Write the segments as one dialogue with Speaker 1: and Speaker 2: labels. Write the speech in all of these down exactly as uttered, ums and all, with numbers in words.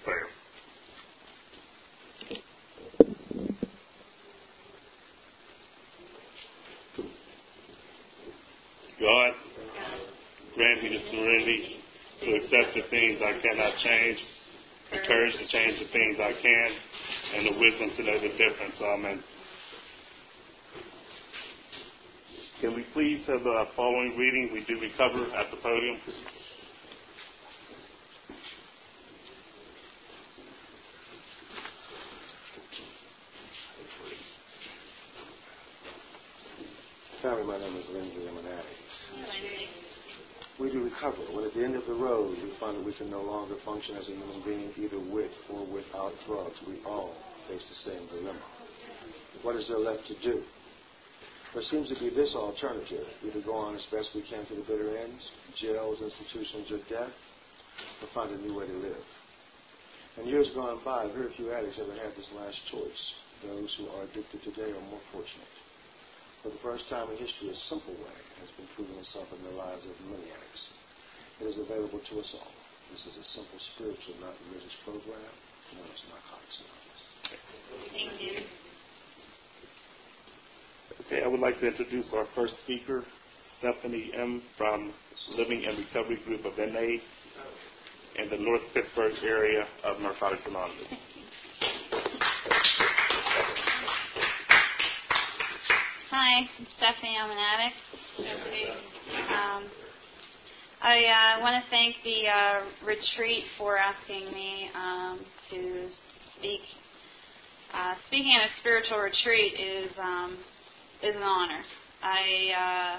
Speaker 1: prayer. God, grant me the serenity to accept the things I cannot change, the courage to change the things I can, and the wisdom to know the difference. Amen. Can we please have the following reading? We do recover at the podium.
Speaker 2: Family, my name is Lindsay. I'm an addict. We do recover when at the end of the road we find that we can no longer function as a human being either with or without drugs. We all face the same dilemma. What is there left to do? There seems to be this alternative: either go on as best we can to the bitter ends, jails, institutions, or death, or find a new way to live. In years gone by, very few addicts ever had this last choice. Those who are addicted today are more fortunate. For the first time in history, a simple way has been proven itself in the lives of many addicts. It is available to us all. This is a simple spiritual, not religious program known as Narcotics Anonymous.
Speaker 3: Thank you.
Speaker 1: Okay, I would like to introduce our first speaker, Stephanie M. from Living and Recovery Group of N A in the North Pittsburgh area of Narcotics Anonymous.
Speaker 3: Hi, I'm Stephanie. I'm an addict. Um, I uh, want to thank the uh, retreat for asking me um, to speak. Uh, speaking at a spiritual retreat is um, is an honor. I uh,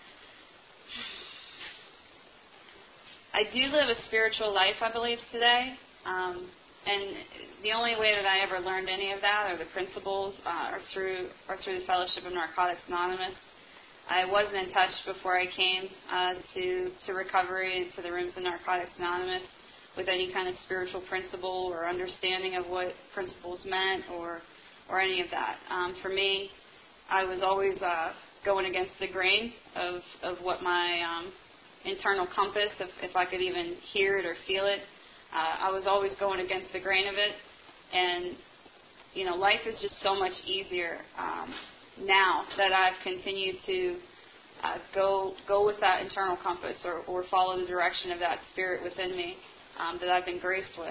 Speaker 3: I do live a spiritual life, I believe, today. Um, And the only way that I ever learned any of that, or the principles, uh, are through or through the Fellowship of Narcotics Anonymous. I wasn't in touch before I came uh, to to recovery and to the rooms of Narcotics Anonymous with any kind of spiritual principle or understanding of what principles meant, or or any of that. Um, for me, I was always uh, going against the grain of of what my um, internal compass, if, if I could even hear it or feel it. Uh, I was always going against the grain of it, and you know, life is just so much easier um, now that I've continued to uh, go go with that internal compass, or, or follow the direction of that spirit within me um, that I've been graced with.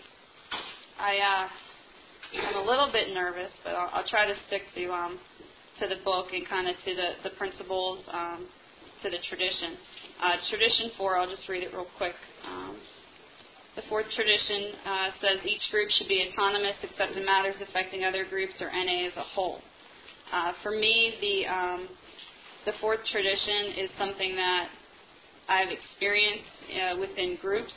Speaker 3: I uh, I'm a little bit nervous, but I'll, I'll try to stick to um, to the book and kind of to the the principles, um, to the tradition. Uh, tradition four. I'll just read it real quick. Um, The fourth tradition uh, says each group should be autonomous except in matters affecting other groups or N A as a whole. Uh, for me, the um, the fourth tradition is something that I've experienced uh, within groups,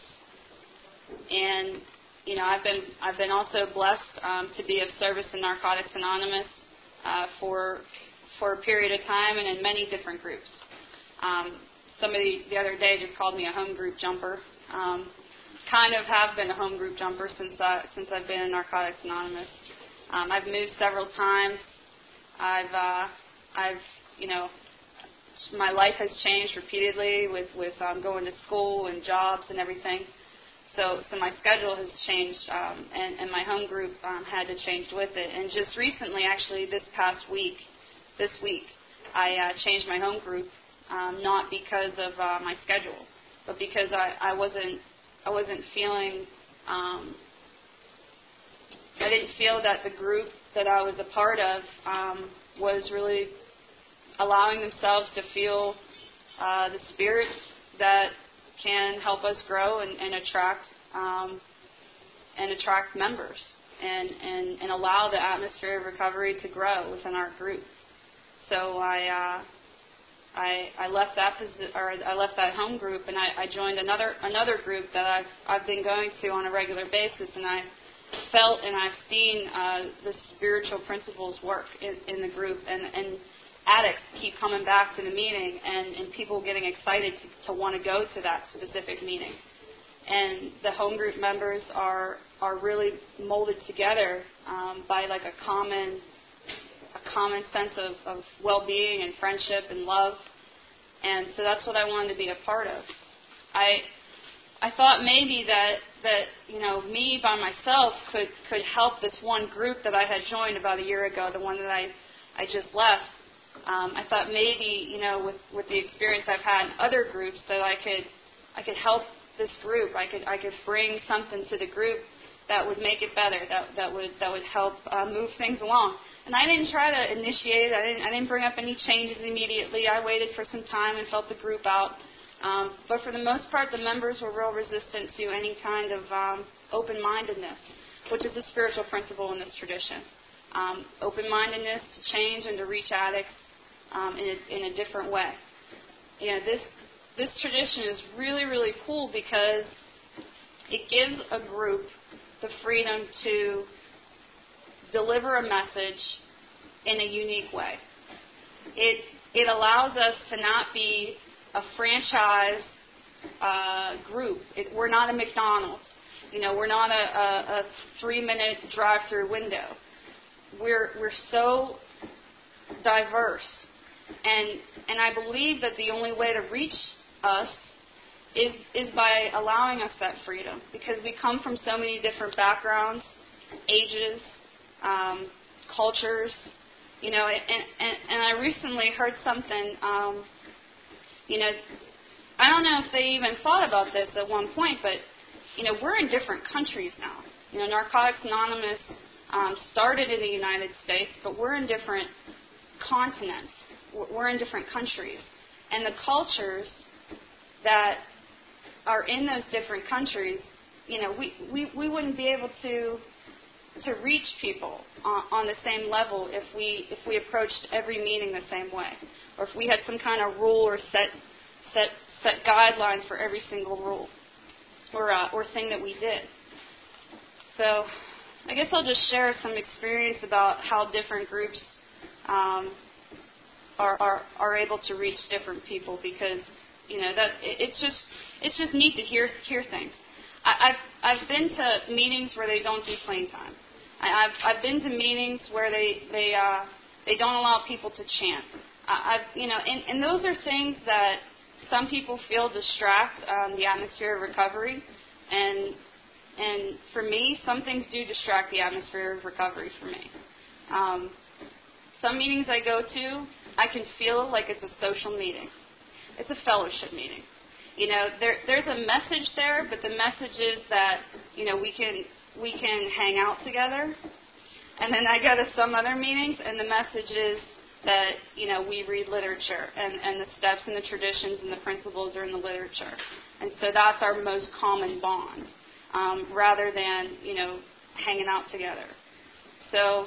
Speaker 3: and you know I've been I've been also blessed um, to be of service in Narcotics Anonymous uh, for for a period of time and in many different groups. Um, somebody the other day just called me a home group jumper. Um, kind of have been a home group jumper since I, since I've been in Narcotics Anonymous. Um, I've moved several times. I've uh, I've you know my life has changed repeatedly with with um, going to school and jobs and everything. So so my schedule has changed, um, and and my home group um, had to change with it. And just recently, actually, this past week, this week, I uh, changed my home group, um, not because of uh, my schedule, but because I, I wasn't. I wasn't feeling, um, I didn't feel that the group that I was a part of um, was really allowing themselves to feel uh, the spirit that can help us grow and, and attract um, and attract members and, and, and allow the atmosphere of recovery to grow within our group. So I. Uh, I, I left that posi- or I left that home group, and I, I joined another another group that I've I've been going to on a regular basis, and I felt and I've seen uh, the spiritual principles work in, in the group, and, and addicts keep coming back to the meeting, and, and people getting excited to, to want to go to that specific meeting, and the home group members are are really molded together um, by like a common. a common sense of, of well-being and friendship and love. And so that's what I wanted to be a part of. I I thought maybe that, that, you know, me by myself could, could help this one group that I had joined about a year ago, the one that I, I just left. Um, I thought maybe, you know, with, with the experience I've had in other groups, that I could I could help this group. I could I could bring something to the group that would make it better, that that would that would help uh, move things along. And I didn't try to initiate it. I didn't I didn't bring up any changes immediately. I waited for some time and felt the group out. Um, but for the most part, the members were real resistant to any kind of um, open-mindedness, which is a spiritual principle in this tradition. Um, open-mindedness to change and to reach addicts um, in, a, in a different way. You know, this this tradition is really, really cool because it gives a group the freedom to deliver a message in a unique way. It it allows us to not be a franchise uh, group. It, we're not a McDonald's. You know, we're not a, a, a three-minute drive-through window. We're we're so diverse, and and I believe that the only way to reach us is is by allowing us that freedom, because we come from so many different backgrounds, ages, um, cultures, you know. And, and and I recently heard something. Um, you know, I don't know if they even thought about this at one point, but you know, we're in different countries now. You know, Narcotics Anonymous um, started in the United States, but we're in different continents. We're in different countries. And the cultures that are in those different countries, you know, we, we, we wouldn't be able to to reach people on, on the same level if we if we approached every meeting the same way, or if we had some kind of rule or set set set guideline for every single rule or uh, or thing that we did. So I guess I'll just share some experience about how different groups um, are, are are able to reach different people, because you know that it, it's just it's just neat to hear hear things. I, I've I've been to meetings where they don't do clean time. I, I've I've been to meetings where they they uh, they don't allow people to chant. I, I've you know and, and those are things that some people feel distract um, the atmosphere of recovery, and and for me, some things do distract the atmosphere of recovery for me. Um, some meetings I go to, I can feel like it's a social meeting. It's a fellowship meeting. You know, there there's a message there, but the message is that, you know, we can we can hang out together. And then I go to some other meetings, and the message is that, you know, we read literature, and, and the steps and the traditions and the principles are in the literature. And so that's our most common bond, um, rather than, you know, hanging out together. So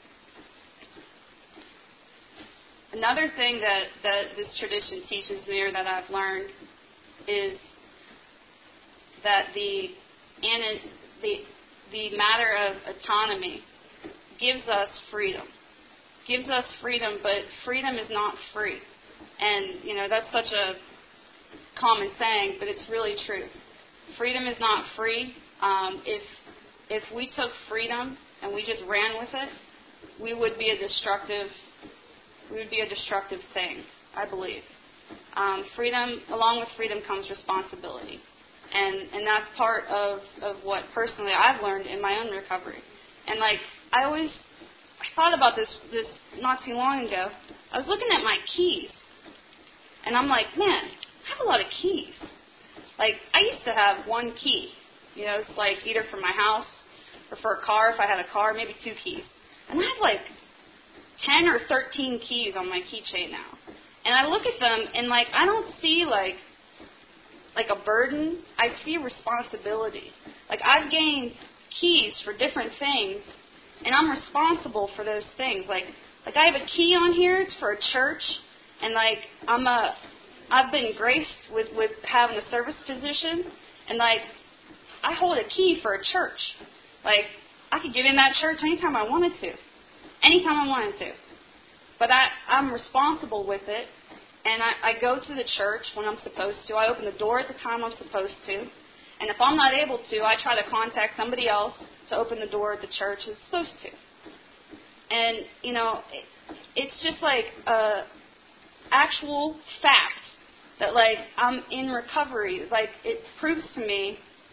Speaker 3: another thing that, that this tradition teaches me, or that I've learned, is that the the the matter of autonomy gives us freedom. Gives us freedom, but freedom is not free. And, you know, that's such a common saying, but it's really true. Freedom is not free. Um, if if we took freedom and we just ran with it, we would be a destructive we would be a destructive thing, I believe. Um, freedom, along with freedom comes responsibility. And and that's part of, of what personally I've learned in my own recovery. And like I always I thought about this this not too long ago. I was looking at my keys, and I'm like, man, I have a lot of keys. Like, I used to have one key. You know, it's like either for my house or for a car, if I had a car, maybe two keys. And I have like ten or thirteen keys on my keychain now. And I look at them, and like, I don't see like like a burden. I see responsibility. Like, I've gained keys for different things, and I'm responsible for those things. Like, like I have a key on here. It's for a church, and like I'm a, I've been graced with, with having a service position, and like I hold a key for a church. Like, I could get in that church anytime I wanted to, anytime I wanted to. But I, I'm responsible with it, and I, I go to the church when I'm supposed to. I open the door at the time I'm supposed to, and if I'm not able to, I try to contact somebody else to open the door at the church is supposed to. And, you know, it, it's just like a actual fact that, like, I'm in recovery. Like, it proves to me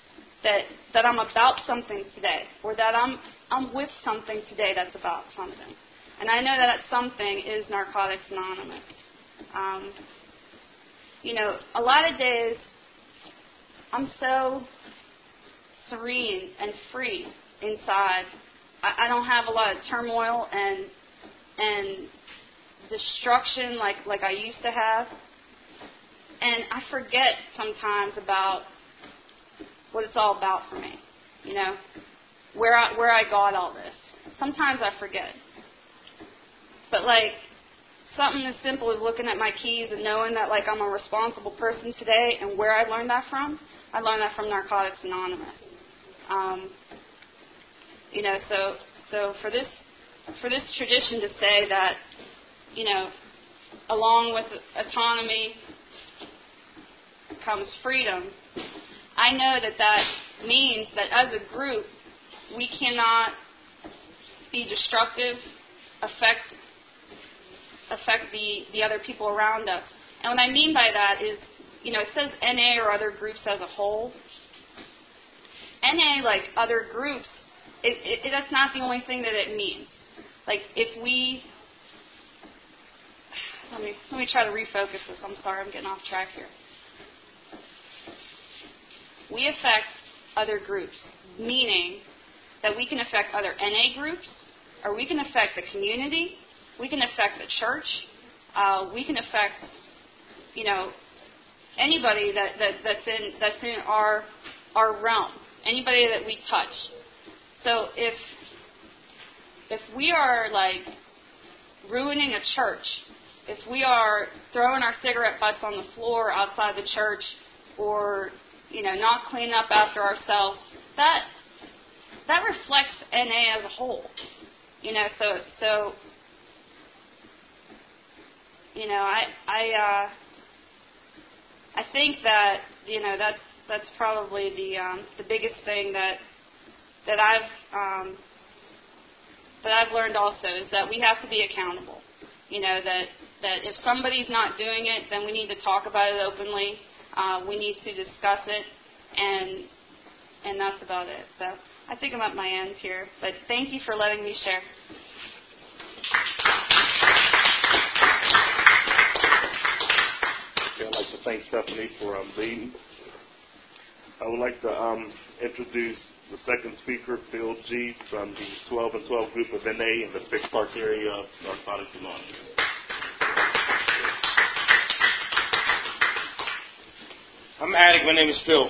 Speaker 3: that that I'm about something today, or that I'm I'm with something today that's about something. And I know that that something is Narcotics Anonymous. Um, you know, a lot of days I'm so serene and free inside. I, I don't have a lot of turmoil and and destruction like, like I used to have. And I forget sometimes about what it's all about for me, you know, where I, where I got all this. Sometimes I forget. But, like, something as simple as looking at my keys and knowing that, like, I'm a responsible person today, and where I learned that from, I learned that from Narcotics Anonymous. Um, you know, so so for this for this tradition to say that, you know, along with autonomy comes freedom, I know that that means that as a group, we cannot be destructive, affect affect the, the other people around us. And what I mean by that is, you know, it says N A or other groups as a whole. N A, like other groups, it, it, that's not the only thing that it means. Like, if we... Let me, let me try to refocus this. I'm sorry, I'm getting off track here. We affect other groups, meaning that we can affect other N A groups, or we can affect the community, we can affect the church, uh, we can affect, you know, anybody that, that, that's in that's in our our realm, anybody that we touch. So if if we are like ruining a church, if we are throwing our cigarette butts on the floor outside the church, or you know, not cleaning up after ourselves, that that reflects N A as a whole. You know, so so you know, I I uh, I think that you know that's that's probably the um, the biggest thing that that I've um, that I've learned also is that we have to be accountable. You know, that that if somebody's not doing it, then we need to talk about it openly. Uh, we need to discuss it, and and that's about it. So I think I'm at my end here, but thank you for letting me share.
Speaker 1: Okay, I'd like to thank Stephanie for um, leading. I would like to um, introduce the second speaker, Phil G. from the twelve and twelve group of N A in the Fixed Park area of Narcotics Anonymous.
Speaker 4: I'm an addict. My name is Phil.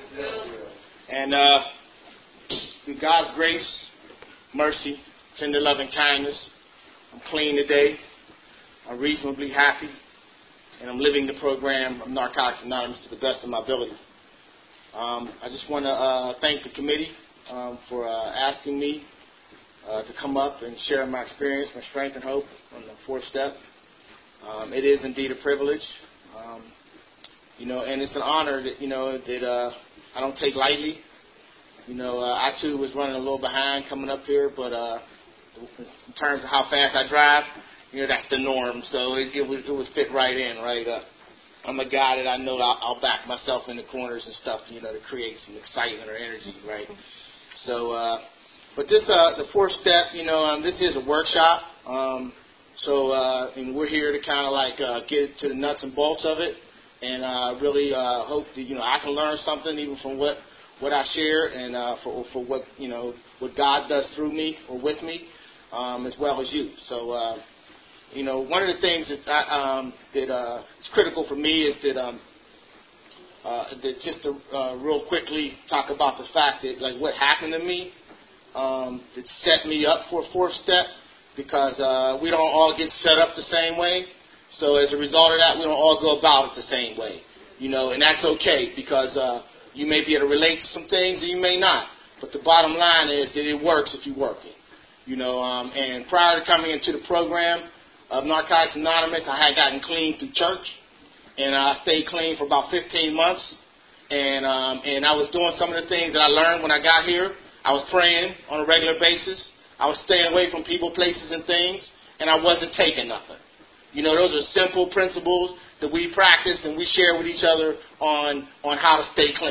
Speaker 4: And uh, through God's grace, mercy, tender love, and kindness, I'm clean today. I'm reasonably happy. And I'm living the program of Narcotics Anonymous to the best of my ability. Um, I just want to uh, thank the committee um, for uh, asking me uh, to come up and share my experience, my strength, and hope on the fourth step. Um, it is indeed a privilege. Um, You know, and it's an honor that, you know, that uh, I don't take lightly. You know, uh, I, too, was running a little behind coming up here, but uh, in terms of how fast I drive, you know, that's the norm. So it, it, was, it was fit right in, right? Uh, I'm a guy that I know I'll, I'll back myself in the corners and stuff, you know, to create some excitement or energy, right? So, uh, but this, uh, the fourth step, you know, um, this is a workshop. Um, so, uh, and we're here to kind of like uh, get to the nuts and bolts of it. And I uh, really uh, hope that, you know, I can learn something even from what, what I share and uh, for, for what, you know, what God does through me or with me, um, as well as you. So, uh, you know, one of the things that I, um, that uh, is critical for me is that, um, uh, that just to uh, real quickly talk about the fact that, like, what happened to me um, that set me up for a fourth step, because uh, we don't all get set up the same way. So as a result of that, we don't all go about it the same way, you know, and that's okay, because uh, you may be able to relate to some things and you may not. But the bottom line is that it works if you work it, you know. Um, and prior to coming into the program of Narcotics Anonymous, I had gotten clean through church, and I stayed clean for about fifteen months. And um, and I was doing some of the things that I learned when I got here. I was praying on a regular basis. I was staying away from people, places, and things, and I wasn't taking nothing. You know, those are simple principles that we practice and we share with each other on, on how to stay clean.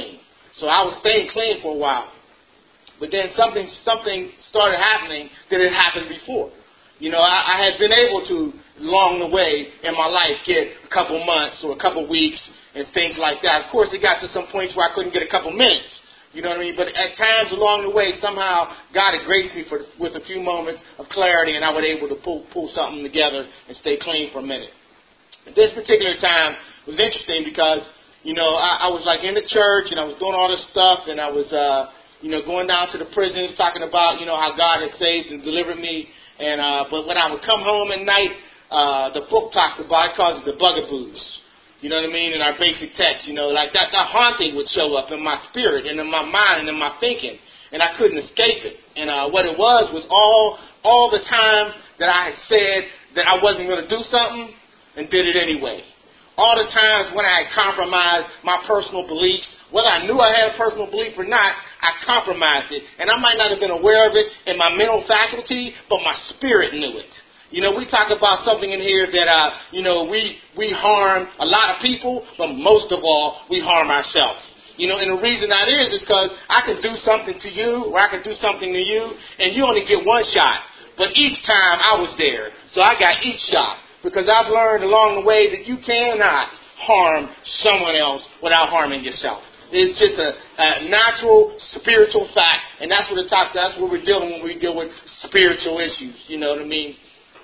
Speaker 4: So I was staying clean for a while. But then something something started happening that had happened before. You know, I, I had been able to, along the way in my life, get a couple months or a couple weeks and things like that. Of course, it got to some points where I couldn't get a couple minutes. You know what I mean? But at times along the way, somehow God had graced me for, with a few moments of clarity, and I was able to pull, pull something together and stay clean for a minute. This particular time was interesting because, you know, I, I was like in the church and I was doing all this stuff, and I was, uh, you know, going down to the prisons talking about, you know, how God had saved and delivered me. And uh, but when I would come home at night, uh, the book talks about it, calls it the bugaboos. You know what I mean? In our basic text, you know, like that, that haunting would show up in my spirit and in my mind and in my thinking, and I couldn't escape it. And uh, what it was was all all the times that I had said that I wasn't going to do something and did it anyway. All the times when I had compromised my personal beliefs, whether I knew I had a personal belief or not, I compromised it. And I might not have been aware of it in my mental faculty, but my spirit knew it. You know, we talk about something in here that, uh, you know, we, we harm a lot of people, but most of all, we harm ourselves. You know, and the reason that is is because I can do something to you or I can do something to you, and you only get one shot. But each time I was there, so I got each shot. Because I've learned along the way that you cannot harm someone else without harming yourself. It's just a, a natural spiritual fact, and that's what it talks. That's what we're dealing when we deal with spiritual issues. You know what I mean?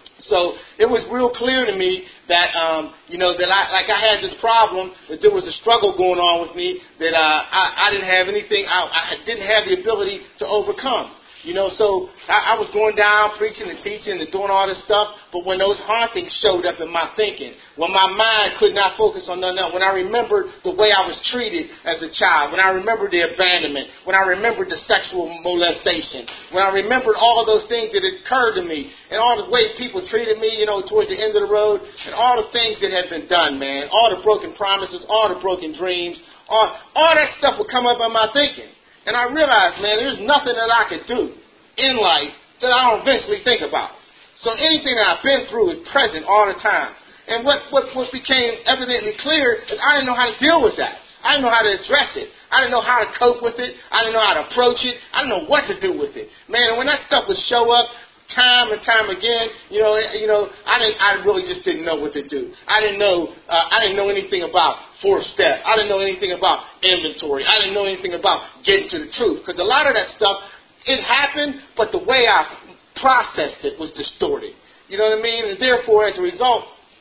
Speaker 4: So it was real clear to me that um, you know that I like I had this problem, that there was a struggle going on with me that uh, I, I didn't have anything. I, I didn't have the ability to overcome. You know, so I, I was going down preaching and teaching and doing all this stuff, but when those hauntings showed up in my thinking, when my mind could not focus on nothing else, when I remembered the way I was treated as a child, when I remembered the abandonment, when I remembered the sexual molestation, when I remembered all of those things that had occurred to me, and all the ways people treated me, you know, towards the end of the road, and all the things that had been done, man, all the broken promises, all the broken dreams, all, all that stuff would come up in my thinking. And I realized, man, there's nothing that I could do in life that I don't eventually think about. So anything that I've been through is present all the time. And what, what, what became evidently clear is I didn't know how to deal with that. I didn't know how to address it. I didn't know how to cope with it. I didn't know how to approach it. I didn't know what to do with it. Man, when that stuff would show up time and time again, you know, you know, I didn't, I really just didn't know what to do. I didn't know, uh, I didn't know anything about four step. I didn't know anything about inventory. I didn't know anything about getting to the truth. Because a lot of that stuff, it happened, but the way I processed it was distorted. You know what I mean? And therefore, as a result,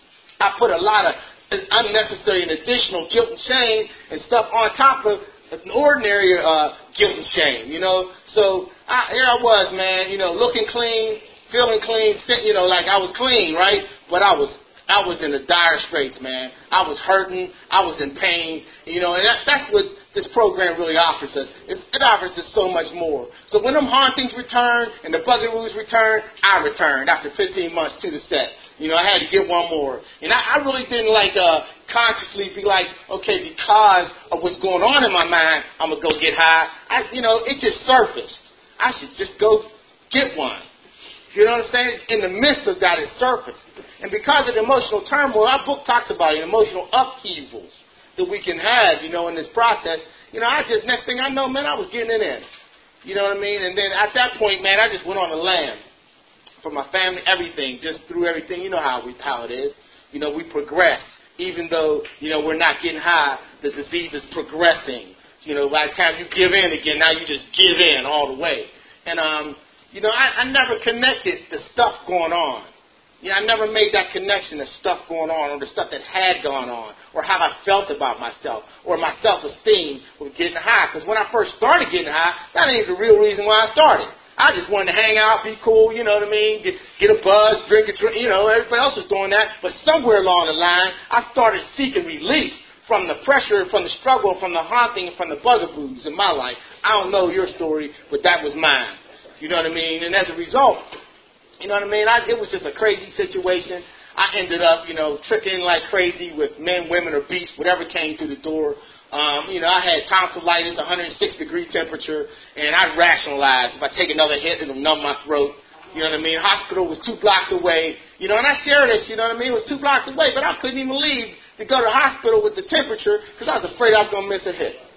Speaker 4: I put a lot of unnecessary and additional guilt and shame and stuff on top of an ordinary uh, guilt and shame, you know. So I, here I was, man, you know, looking clean, feeling clean, you know, like I was clean, right? But I was I was in the dire straits, man. I was hurting. I was in pain, you know, and that, that's what this program really offers us. It's, it offers us so much more. So when them hauntings return and the bugaboos return, I returned after fifteen months to the set. You know, I had to get one more. And I, I really didn't, like, uh, consciously be like, okay, because of what's going on in my mind, I'm going to go get high. I, you know, it just surfaced. I should just go get one. You know what I'm saying? In the midst of that, it surfaced. And because of the emotional turmoil, our book talks about it, emotional upheavals that we can have, you know, in this process. You know, I just, next thing I know, man, I was getting it in. You know what I mean? And then at that point, man, I just went on the lam. For my family, everything, just through everything. You know how we how it is. You know, we progress. Even though, you know, we're not getting high, the disease is progressing. You know, by the time you give in again, now you just give in all the way. And, um, you know, I, I never connected the stuff going on. You know, I never made that connection, the stuff going on, or the stuff that had gone on, or how I felt about myself, or my self-esteem with getting high. Because when I first started getting high, that ain't the real reason why I started. I just wanted to hang out, be cool, you know what I mean, get, get a buzz, drink a drink, you know, everybody else was doing that. But somewhere along the line, I started seeking relief from the pressure, from the struggle, from the haunting, and from the bugaboos in my life. I don't know your story, but that was mine. You know what I mean? And as a result, you know what I mean, I, it was just a crazy situation. I ended up, you know, tricking like crazy with men, women, or beasts, whatever came through the door. Um, you know, I had tonsillitis, one hundred six degree temperature, and I rationalized if I take another hit, it'll numb my throat. You know what I mean? Hospital was two blocks away. You know, and I share this, you know what I mean? It was two blocks away, but I couldn't even leave to go to the hospital with the temperature because I was afraid I was going to miss a hit.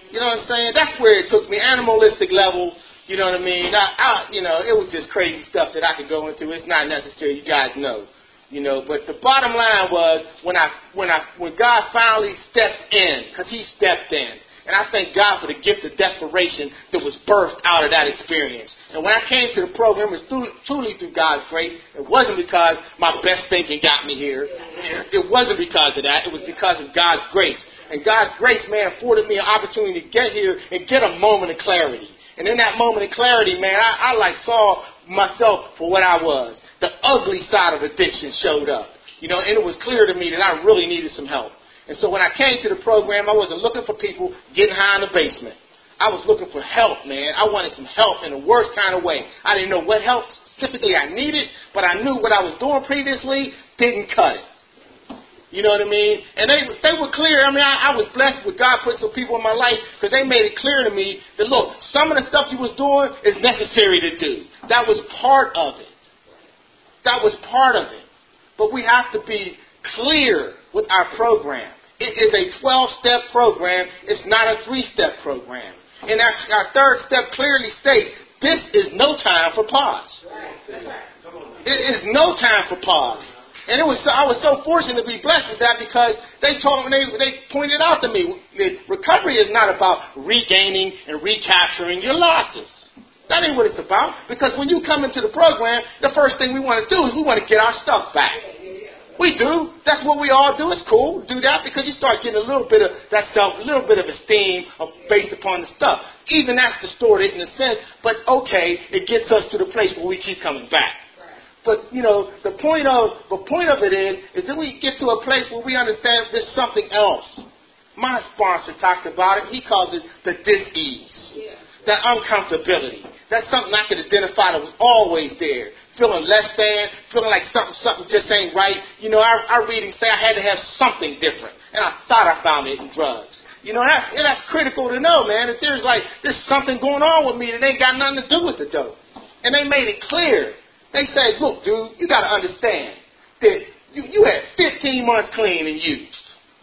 Speaker 4: You know what I'm saying? That's where it took me, animalistic level. You know what I mean? I, I, you know, it was just crazy stuff that I could go into. It's not necessary. You guys know. You know, but the bottom line was when I, when I, when God finally stepped in, because He stepped in, and I thank God for the gift of desperation that was birthed out of that experience. And when I came to the program, it was through, truly through God's grace. It wasn't because my best thinking got me here. It wasn't because of that. It was because of God's grace. And God's grace, man, afforded me an opportunity to get here and get a moment of clarity. And in that moment of clarity, man, I, I like saw myself for what I was. The ugly side of addiction showed up. You know, and it was clear to me that I really needed some help. And so when I came to the program, I wasn't looking for people getting high in the basement. I was looking for help, man. I wanted some help in the worst kind of way. I didn't know what help specifically I needed, but I knew what I was doing previously didn't cut it. You know what I mean? And they they were clear. I mean, I, I was blessed with God putting some people in my life because they made it clear to me that, look, some of the stuff you was doing is necessary to do. That was part of it. That was part of it. But we have to be clear with our program. It is a twelve-step program. It's not a three-step program. And our, our third step clearly states, this is no time for pause. It is no time for pause. And it was so, I was so fortunate to be blessed with that because they told me, they, they pointed out to me, that recovery is not about regaining and recapturing your losses. That ain't what it's about. Because when you come into the program, the first thing we want to do is we want to get our stuff back. We do. That's what we all do. It's cool. Do that because you start getting a little bit of that self, a little bit of esteem based upon the stuff. Even that's distorted in a sense, but okay, it gets us to the place where we keep coming back. But, you know, the point of the point of it is, is that we get to a place where we understand there's something else. My sponsor talks about it. He calls it the dis-ease, that uncomfortability. That's something I could identify that was always there. Feeling less than, feeling like something something just ain't right. You know, our, our readings say I had to have something different, and I thought I found it in drugs. You know, that's, that's critical to know, man, that there's like, there's something going on with me that ain't got nothing to do with the dope. And they made it clear. They said, look, dude, you got to understand that you, you had fifteen months clean and used.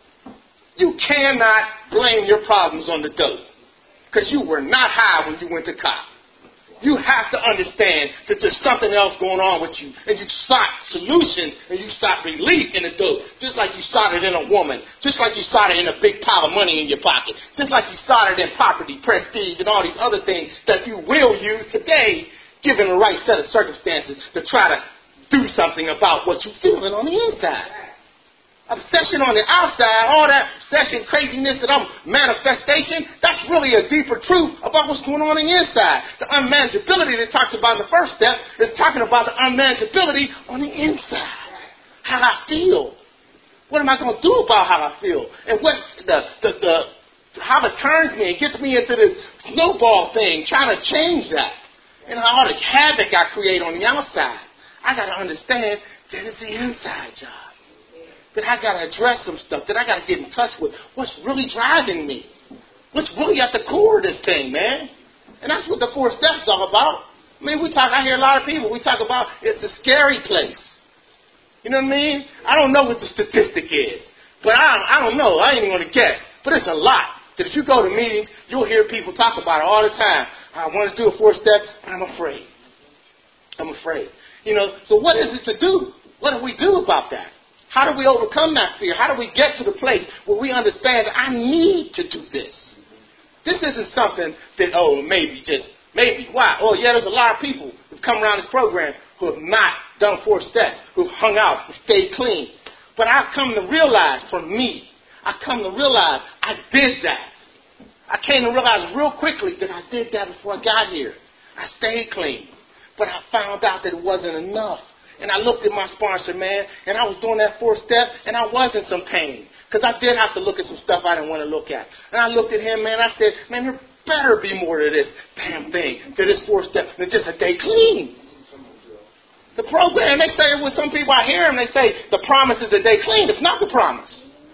Speaker 4: You cannot blame your problems on the dope because you were not high when you went to cop. You have to understand that there's something else going on with you. And you sought solution and you sought relief in the dope. Just like you sought it in a woman. Just like you sought it in a big pile of money in your pocket. Just like you sought it in property, prestige, and all these other things that you will use today, given the right set of circumstances to try to do something about what you're feeling on the inside. Obsession on the outside, all that obsession, craziness that I'm manifestation, that's really a deeper truth about what's going on in the inside. The unmanageability that talks about in the first step is talking about the unmanageability on the inside. How I feel. What am I going to do about how I feel? And what the, the, the, how it turns me and gets me into this snowball thing, trying to change that. And all the havoc I create on the outside. I got to understand that it's the inside job. That I got to address some stuff. That I got to get in touch with what's really driving me. What's really at the core of this thing, man. And that's what the four steps is all about. I mean, we talk, I hear a lot of people, we talk about it's a scary place. You know what I mean? I don't know what the statistic is. But I, I don't know. I ain't even going to guess. But it's a lot. That if you go to meetings, you'll hear people talk about it all the time. I want to do a four step, but I'm afraid. I'm afraid. You know, so what is it to do? What do we do about that? How do we overcome that fear? How do we get to the place where we understand that I need to do this? This isn't something that, oh, maybe just, maybe. Why? Oh, yeah, there's a lot of people who've come around this program who have not done four steps, who've hung out and stayed clean. But I've come to realize, for me, I've come to realize I did that. I came to realize real quickly that I did that before I got here. I stayed clean. But I found out that it wasn't enough. And I looked at my sponsor, man, and I was doing that fourth step, and I was in some pain. Because I did have to look at some stuff I didn't want to look at. And I looked at him, man, I said, man, there better be more to this damn thing, to this fourth step, than just a day clean. The program, they say, with some people I hear them, they say, the promise is a day clean. It's not the promise.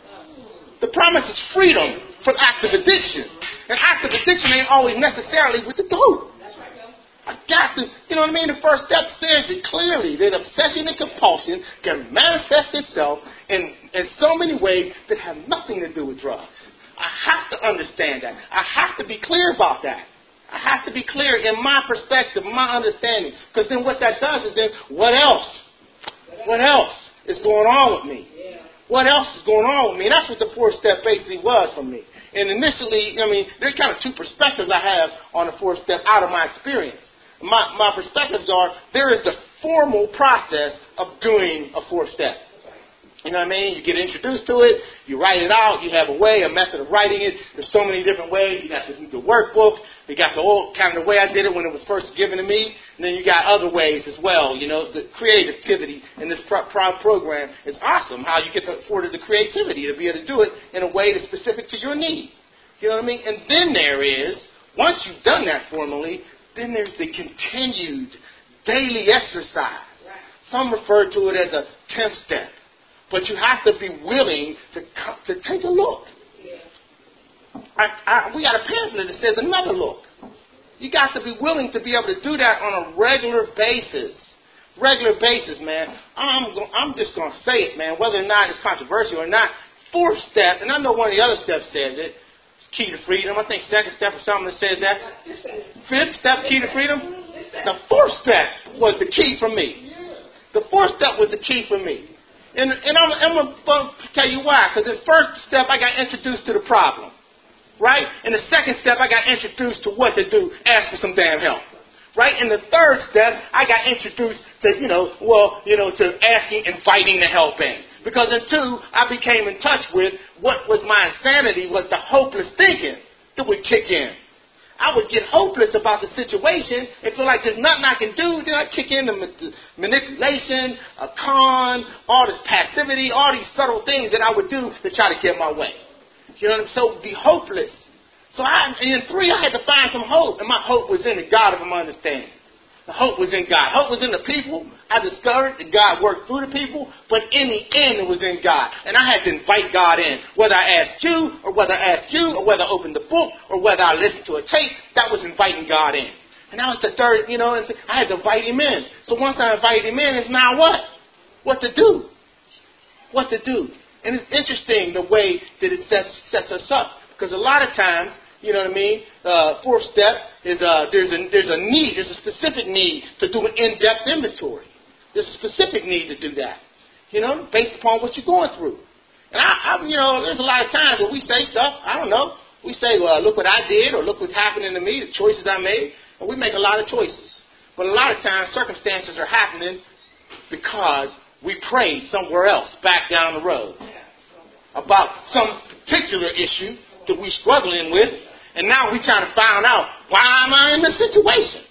Speaker 4: The promise is freedom from active addiction. And active addiction ain't always necessarily with the dope. I got to, you know what I mean? The first step says it clearly that obsession and compulsion can manifest itself in, in so many ways that have nothing to do with drugs. I have to understand that. I have to be clear about that. I have to be clear in my perspective, my understanding. Because then what that does is then, what else? What else is going on with me? What else is going on with me? And that's what the fourth step basically was for me. And initially, I mean, there's kind of two perspectives I have on the fourth step out of my experience. My, my perspectives are, there is the formal process of doing a fourth step. You know what I mean? You get introduced to it, you write it out, you have a way, a method of writing it. There's so many different ways. You got the, the workbook, you got the old kind of the way I did it when it was first given to me, and then you got other ways as well. You know, the creativity in this pro- pro- program is awesome, how you get the, afforded the creativity to be able to do it in a way that's specific to your need. You know what I mean? And then there is, once you've done that formally, then there's the continued daily exercise. Some refer to it as a tenth step. But you have to be willing to to take a look. I, I, we got a pamphlet that says another look. You got to be willing to be able to do that on a regular basis. Regular basis, man. I'm go, I'm just going to say it, man, whether or not it's controversial or not. Fourth step, and I know one of the other steps says it, it's key to freedom. I think second step or something that says that. Fifth step, key to freedom. The fourth step was the key for me. The fourth step was the key for me. And, and I'm, I'm going to tell you why. Because in the first step, I got introduced to the problem. Right? In the second step, I got introduced to what to do. Ask for some damn help. Right? In the third step, I got introduced to, you know, well, you know, to asking, inviting the help in. Because in two, I became in touch with what was my insanity, was the hopeless thinking that would kick in. I would get hopeless about the situation and feel like there's nothing I can do. Then I'd kick in the manipulation, a con, all this passivity, all these subtle things that I would do to try to get my way. You know what I'm saying? So be hopeless. So I, in three, I had to find some hope. And my hope was in the God of my understanding. The hope was in God. Hope was in the people. I discovered that God worked through the people, but in the end, it was in God. And I had to invite God in. Whether I asked you, or whether I asked you, or whether I opened the book, or whether I listened to a tape, that was inviting God in. And that was the third, you know, and I had to invite him in. So once I invited him in, it's now what? What to do. What to do. And it's interesting the way that it sets, sets us up. Because a lot of times, you know what I mean? Uh, fourth step is uh, there's a there's a need, there's a specific need to do an in-depth inventory. There's a specific need to do that, you know, based upon what you're going through. And I, I, you know, there's a lot of times where we say stuff. I don't know. We say, well, look what I did, or look what's happening to me, the choices I made, and we make a lot of choices. But a lot of times, circumstances are happening because we prayed somewhere else, back down the road, about some particular issue that we're struggling with. And now we're trying to find out, why am I in this situation?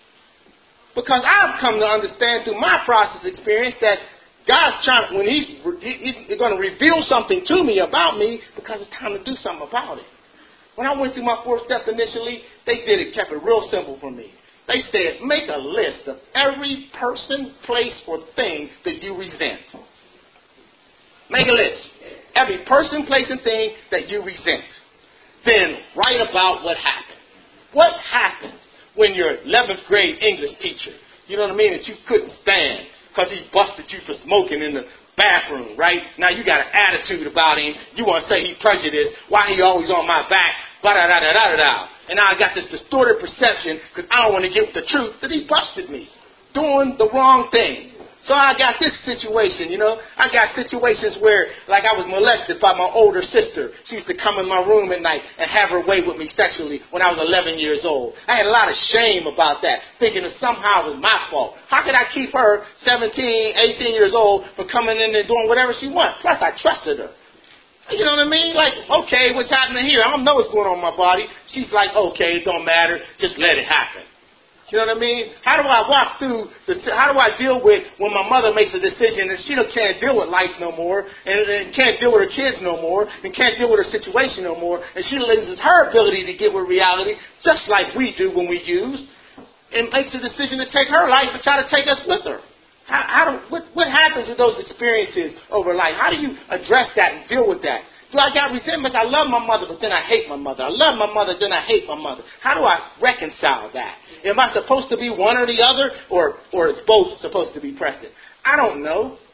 Speaker 4: Because I've come to understand through my process experience that God's trying to, when he's, he's going to reveal something to me about me, because it's time to do something about it. When I went through my fourth step initially, they did it, kept it real simple for me. They said, make a list of every person, place, or thing that you resent. Make a list. Every person, place, and thing that you resent. Then write about what happened. What happened when your eleventh grade English teacher, you know what I mean, that you couldn't stand because he busted you for smoking in the bathroom, right? Now you got an attitude about him. You want to say he prejudiced. Why he always on my back? Ba-da-da-da-da-da-da. And now I got this distorted perception because I don't want to get the truth that he busted me doing the wrong thing. So I got this situation, you know. I got situations where, like, I was molested by my older sister. She used to come in my room at night and have her way with me sexually when I was eleven years old. I had a lot of shame about that, thinking that somehow it was my fault. How could I keep her, seventeen, eighteen years old, from coming in and doing whatever she wants? Plus, I trusted her. You know what I mean? Like, okay, what's happening here? I don't know what's going on in my body. She's like, okay, it don't matter. Just let it happen. You know what I mean? How do I walk through, the, how do I deal with when my mother makes a decision and she don't, can't deal with life no more, and, and can't deal with her kids no more, and can't deal with her situation no more, and she loses her ability to get with reality, just like we do when we use, and makes a decision to take her life and try to take us with her. How, how do, what, what happens with those experiences over life? How do you address that and deal with that? Do I got resentment? I love my mother, but then I hate my mother. I love my mother, then I hate my mother. How do I reconcile that? Am I supposed to be one or the other, or or is both supposed to be present? I don't know.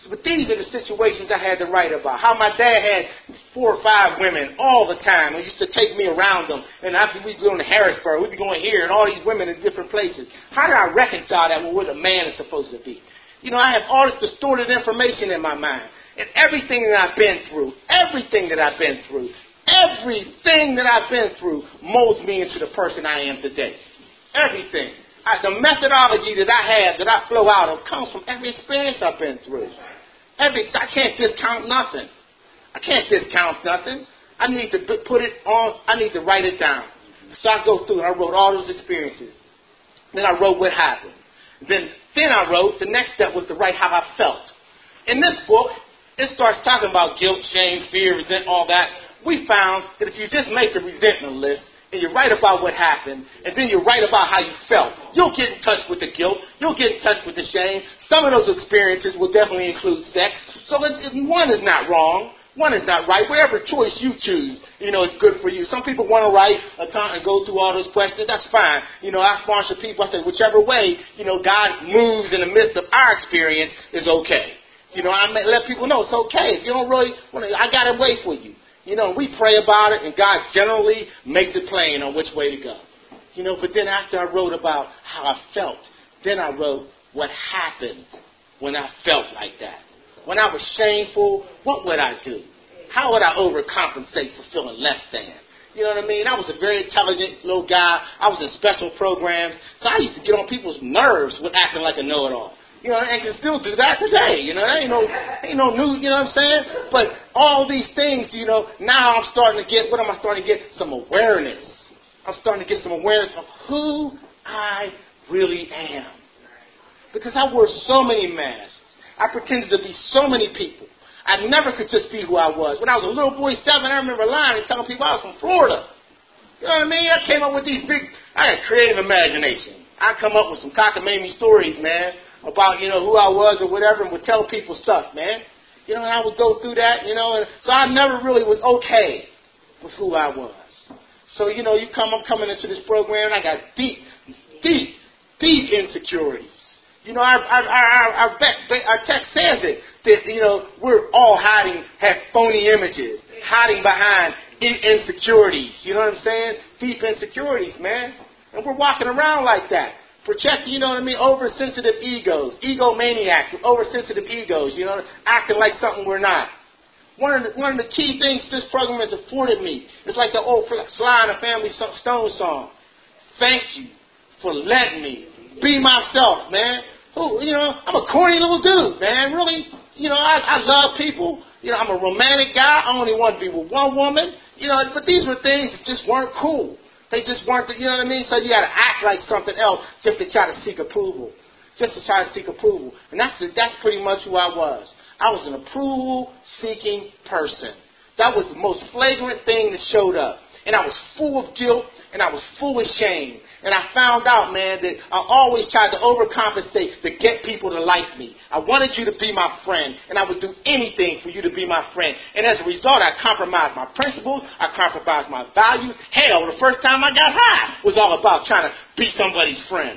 Speaker 4: But these are the situations I had to write about. How my dad had four or five women all the time. He used to take me around them. And after we'd go to Harrisburg, we'd be going here and all these women in different places. How did I reconcile that with what a man is supposed to be? You know, I have all this distorted information in my mind. And everything that I've been through, everything that I've been through, everything that I've been through molds me into the person I am today. Everything. I, the methodology that I have, that I flow out of, comes from every experience I've been through. Every, I can't discount nothing. I can't discount nothing. I need to put it on, I need to write it down. So I go through and I wrote all those experiences. Then I wrote what happened. Then, then I wrote, the next step was to write how I felt. In this book, it starts talking about guilt, shame, fear, resentment, all that. We found that if you just make the resentment list, and you write about what happened, and then you write about how you felt, you'll get in touch with the guilt, you'll get in touch with the shame. Some of those experiences will definitely include sex. So one is not wrong, one is not right. Whatever choice you choose, you know, it's good for you. Some people want to write a con- and go through all those questions, that's fine. You know, I sponsor people, I say whichever way, you know, God moves in the midst of our experience is okay. You know, I let people know it's okay. If you don't really want to, I got a way for you. You know, we pray about it, and God generally makes it plain on which way to go. You know, but then after I wrote about how I felt, then I wrote what happened when I felt like that. When I was shameful, what would I do? How would I overcompensate for feeling less than? You know what I mean? I was a very intelligent little guy. I was in special programs. So I used to get on people's nerves with acting like a know-it-all. You know, and can still do that today. You know, that ain't no, ain't no new, you know what I'm saying? But all these things, you know, now I'm starting to get, what am I starting to get? Some awareness. I'm starting to get some awareness of who I really am. Because I wore so many masks. I pretended to be so many people. I never could just be who I was. When I was a little boy, seven, I remember lying and telling people I was from Florida. You know what I mean? I came up with these big, I had creative imagination. I come up with some cockamamie stories, man, about, you know, who I was or whatever, and would tell people stuff, man. You know, and I would go through that, you know, and so I never really was okay with who I was. So, you know, you come, I'm coming into this program, and I got deep, deep, deep insecurities. You know, our, our, our, our, our text says it, that, you know, we're all hiding, have phony images, hiding behind insecurities. You know what I'm saying? Deep insecurities, man. And we're walking around like that. Protecting, you know what I mean, oversensitive egos, egomaniacs with oversensitive egos, you know, acting like something we're not. One of the, one of the key things this program has afforded me, it's like the old Sly and the Family Stone song. Thank you for letting me be myself, man. Who, you know, I'm a corny little dude, man. Really, you know, I, I love people. You know, I'm a romantic guy. I only want to be with one woman. You know, but these were things that just weren't cool. They just weren't, you know what I mean? So you got to act like something else just to try to seek approval. Just to try to seek approval. And that's the, that's pretty much who I was. I was an approval-seeking person. That was the most flagrant thing that showed up. And I was full of guilt, and I was full of shame. And I found out, man, that I always tried to overcompensate to get people to like me. I wanted you to be my friend, and I would do anything for you to be my friend. And as a result, I compromised my principles. I compromised my values. Hell, the first time I got high was all about trying to be somebody's friend.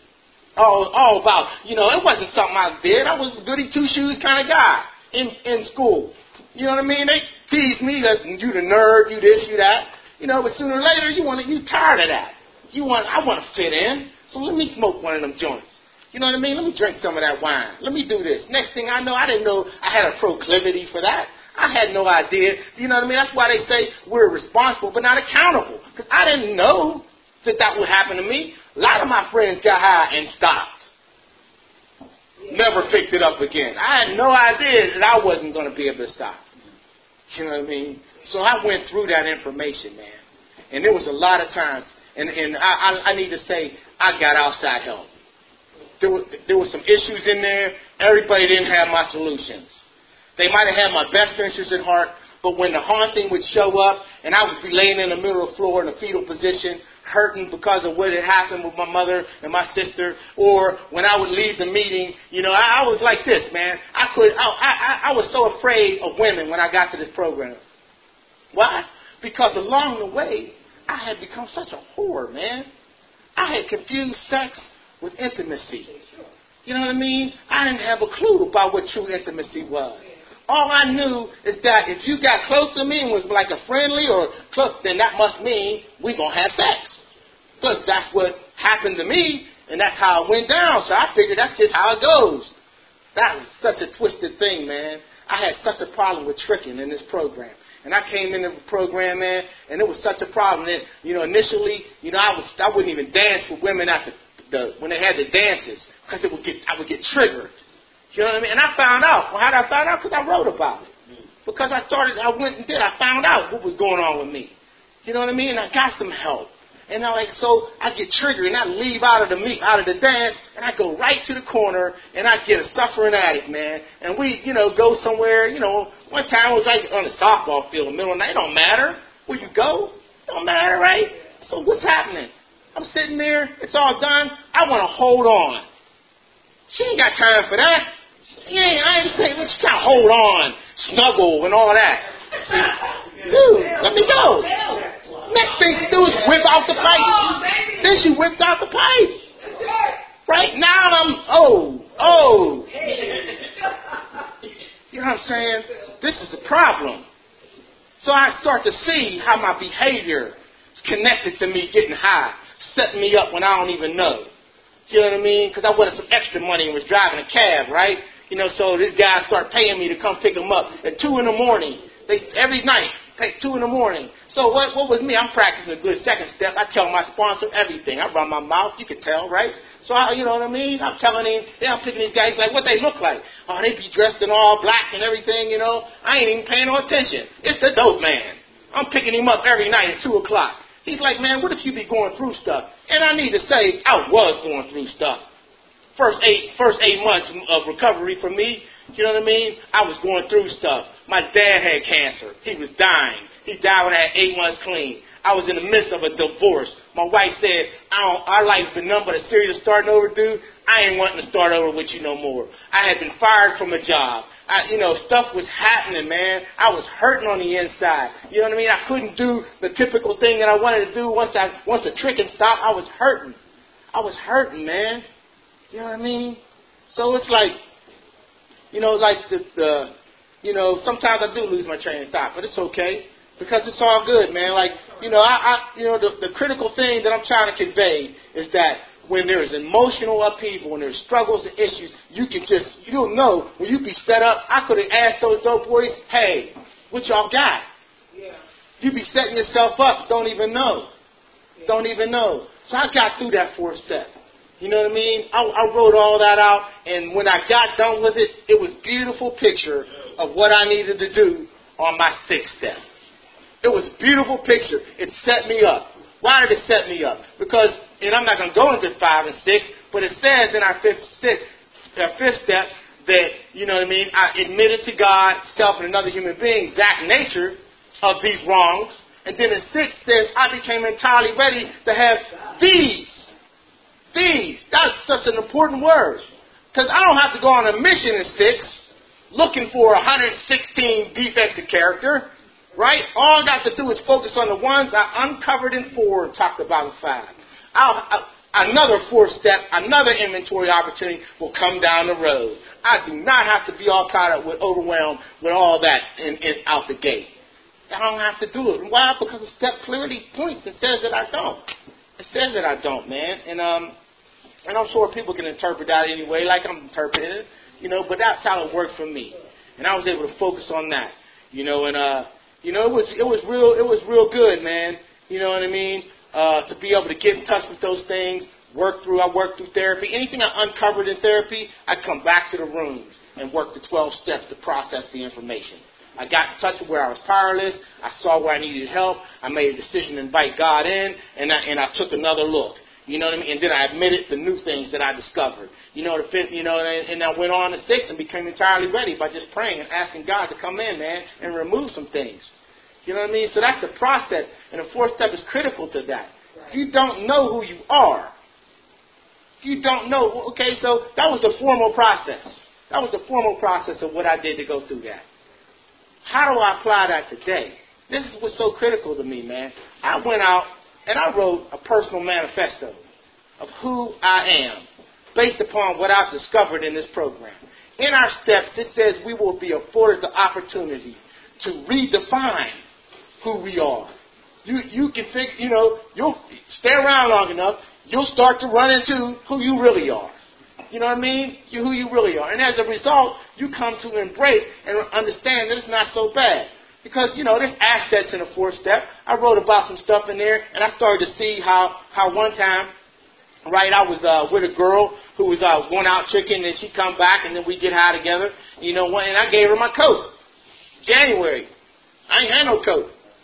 Speaker 4: All, all about, you know, it wasn't something I did. I was a goody two-shoes kind of guy in, in school. You know what I mean? They teased me, that you the nerd, you this, you that. You know, but sooner or later, you want to, you tired of that. You want, I want to fit in, so let me smoke one of them joints. You know what I mean? Let me drink some of that wine. Let me do this. Next thing I know, I didn't know I had a proclivity for that. I had no idea. You know what I mean? That's why they say we're responsible but not accountable. Because I didn't know that that would happen to me. A lot of my friends got high and stopped. Never picked it up again. I had no idea that I wasn't going to be able to stop. You know what I mean? So I went through that information, man. And there was a lot of times, and, and I, I, I need to say, I got outside help. There was, there were some issues in there. Everybody didn't have my solutions. They might have had my best interests at heart, but when the haunting would show up, and I would be laying in the middle of the floor in a fetal position, hurting because of what had happened with my mother and my sister, or when I would leave the meeting, you know, I, I was like this, man. I could, I, I, I was so afraid of women when I got to this program. Why? Because along the way, I had become such a whore, man. I had confused sex with intimacy. You know what I mean? I didn't have a clue about what true intimacy was. All I knew is that if you got close to me and was like a friendly or close, then that must mean we're going to have sex. Because that's what happened to me, and that's how it went down. So I figured that's just how it goes. That was such a twisted thing, man. I had such a problem with tricking in this program. And I came into the program, man, and it was such a problem that, you know, initially, you know, I was I wouldn't even dance with women at the, the when they had the dances because it would get I would get triggered. You know what I mean? And I found out. Well, how did I find out? Because I wrote about it. Because I started, I went and did. I found out what was going on with me. You know what I mean? And I got some help. And I like so I get triggered and I leave out of the meet, out of the dance, and I go right to the corner and I get a suffering addict, man. And we, you know, go somewhere. You know, one time it was like on the softball field in the middle of the night. It don't matter where you go. It don't matter, right? So what's happening? I'm sitting there. It's all done. I want to hold on. She ain't got time for that. Yeah, I ain't saying what you got to hold on, snuggle, and all that. See, dude, let me go. Next thing she do is whip out the pipe. Then she whips out the pipe. Right now I'm, oh, oh. You know what I'm saying? This is a problem. So I start to see how my behavior is connected to me getting high, setting me up when I don't even know. You know what I mean? Because I wanted some extra money and was driving a cab, right? You know, so this guy started paying me to come pick him up at two in the morning. They every night, pay two in the morning. So what what was me? I'm practicing a good second step. I tell my sponsor everything. I run my mouth. You can tell, right? So, I, you know what I mean? I'm telling him, yeah, I'm picking these guys like what they look like. Oh, they be dressed in all black and everything, you know. I ain't even paying no attention. It's the dope man. I'm picking him up every night at two o'clock. He's like, man, what if you be going through stuff? And I need to say, I was going through stuff. First eight, first eight months of recovery for me, you know what I mean? I was going through stuff. My dad had cancer. He was dying. He died when I had eight months clean. I was in the midst of a divorce. My wife said, I don't, our life's been nothing but a series of starting over, dude. I ain't wanting to start over with you no more. I had been fired from a job. I, you know, stuff was happening, man. I was hurting on the inside. You know what I mean? I couldn't do the typical thing that I wanted to do once I once the tricking stopped. I was hurting. I was hurting, man. You know what I mean? So it's like, you know, like the, the you know, sometimes I do lose my train of thought, but it's okay because it's all good, man. Like, you know, I, I you know, the, the critical thing that I'm trying to convey is that when there's emotional upheaval, when there's struggles and issues, you can just, you don't know, when you be set up, I could have asked those dope boys, hey, what y'all got? Yeah. You be setting yourself up, don't even know. Yeah. Don't even know. So I got through that fourth step. You know what I mean? I, I wrote all that out, and when I got done with it, it was a beautiful picture of what I needed to do on my sixth step. It was a beautiful picture. It set me up. Why did it set me up? Because, and I'm not going to go into five and six, but it says in our fifth, six, our fifth step that, you know what I mean, I admitted to God, self, and another human being, exact nature of these wrongs. And then in six says, I became entirely ready to have these. These. That's such an important word. Because I don't have to go on a mission in six looking for one hundred sixteen defects of character. Right? All I got to do is focus on the ones I uncovered in four and talked about in five. I'll, I, another fourth step, another inventory opportunity will come down the road. I do not have to be all caught up with, overwhelmed with all that in, in, out the gate. I don't have to do it. Why? Because the step clearly points and says that I don't. It says that I don't, man. And um, and I'm sure people can interpret that anyway, like I'm interpreting it, you know. But that's how it worked for me, and I was able to focus on that, you know. And uh, you know, it was it was real it was real good, man. You know what I mean? Uh, to be able to get in touch with those things, work through. I worked through therapy. Anything I uncovered in therapy, I'd come back to the rooms and work the twelve steps to process the information. I got in touch with where I was powerless. I saw where I needed help. I made a decision to invite God in, and I, and I took another look. You know what I mean? And then I admitted the new things that I discovered. You know, the fifth, you know, and, and I went on to six and became entirely ready by just praying and asking God to come in, man, and remove some things. You know what I mean? So that's the process. And the fourth step is critical to that. If you don't know who you are, if you don't know, okay, so that was the formal process. That was the formal process of what I did to go through that. How do I apply that today? This is what's so critical to me, man. I went out and I wrote a personal manifesto of who I am based upon what I've discovered in this program. In our steps, it says we will be afforded the opportunity to redefine who we are. You you can think, you know, you'll stay around long enough, you'll start to run into who you really are. You know what I mean? You, who you really are. And as a result, you come to embrace and understand that it's not so bad. Because, you know, there's assets in the fourth step. I wrote about some stuff in there, and I started to see how, how one time, right, I was uh, with a girl who was uh, going out tricking, and she'd come back, and then we'd get high together. You know, and I gave her my coat. January. I ain't had no coat.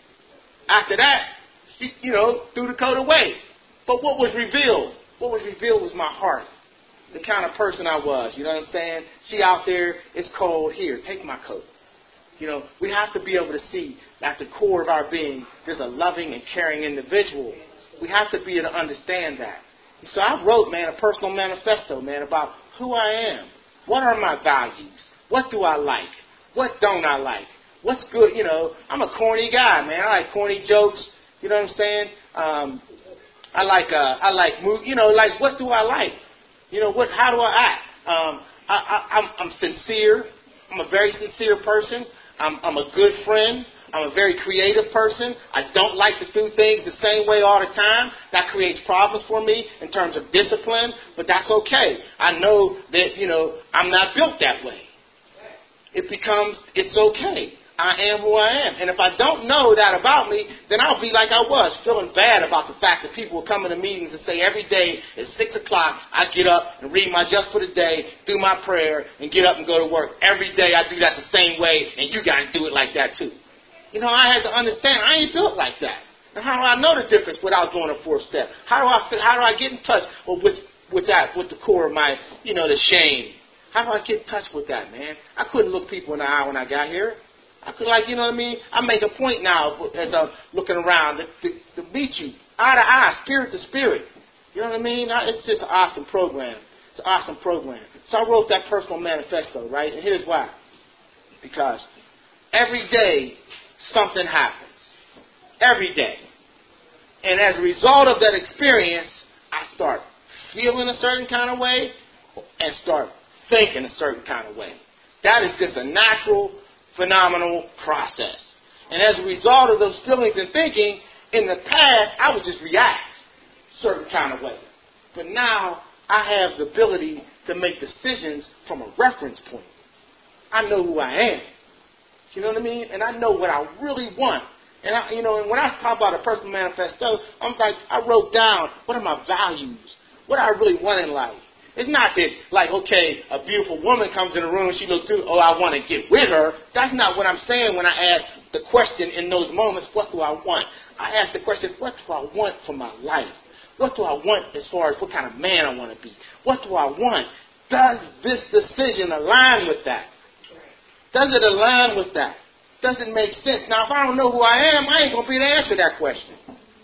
Speaker 4: After that, she, you know, threw the coat away. But what was revealed? What was revealed was my heart. The kind of person I was. You know what I'm saying? She out there, it's cold. Here, take my coat. You know, we have to be able to see at the core of our being, there's a loving and caring individual. We have to be able to understand that. So I wrote, man, a personal manifesto, man, about who I am. What are my values? What do I like? What don't I like? What's good? You know, I'm a corny guy, man. I like corny jokes. You know what I'm saying? Um, I like, uh, I like, you know, like, what do I like? You know, what? How do I act? Um, I, I, I'm, I'm sincere. I'm a very sincere person. I'm, I'm a good friend. I'm a very creative person. I don't like to do things the same way all the time. That creates problems for me in terms of discipline, but that's okay. I know that, you know, I'm not built that way. It becomes, it's okay. I am who I am. And if I don't know that about me, then I'll be like I was, feeling bad about the fact that people will come into meetings and say every day at six o'clock, I get up and read my just for the day, do my prayer, and get up and go to work. Every day I do that the same way, and you got to do it like that too. You know, I had to understand I ain't built like that. And how do I know the difference without doing a fourth step? How do I how do I get in touch with with that, with the core of my, you know, the shame? How do I get in touch with that, man? I couldn't look people in the eye when I got here. I could, like, you know what I mean? I make a point now as I'm looking around to, to, to meet you eye to eye, spirit to spirit. You know what I mean? It's just an awesome program. It's an awesome program. So I wrote that personal manifesto, right? And here's why. Because every day something happens. Every day. And as a result of that experience, I start feeling a certain kind of way and start thinking a certain kind of way. That is just a natural, phenomenal process. And as a result of those feelings and thinking, in the past, I would just react a certain kind of way. But now, I have the ability to make decisions from a reference point. I know who I am. You know what I mean? And I know what I really want. And I, you know, and when I talk about a personal manifesto, I'm like, I wrote down, what are my values? What do I really want in life? It's not that, like, okay, a beautiful woman comes in the room, she looks good, oh, I want to get with her. That's not what I'm saying when I ask the question in those moments, what do I want? I ask the question, what do I want for my life? What do I want as far as what kind of man I want to be? What do I want? Does this decision align with that? Does it align with that? Does it make sense? Now, if I don't know who I am, I ain't going to be able to answer that question.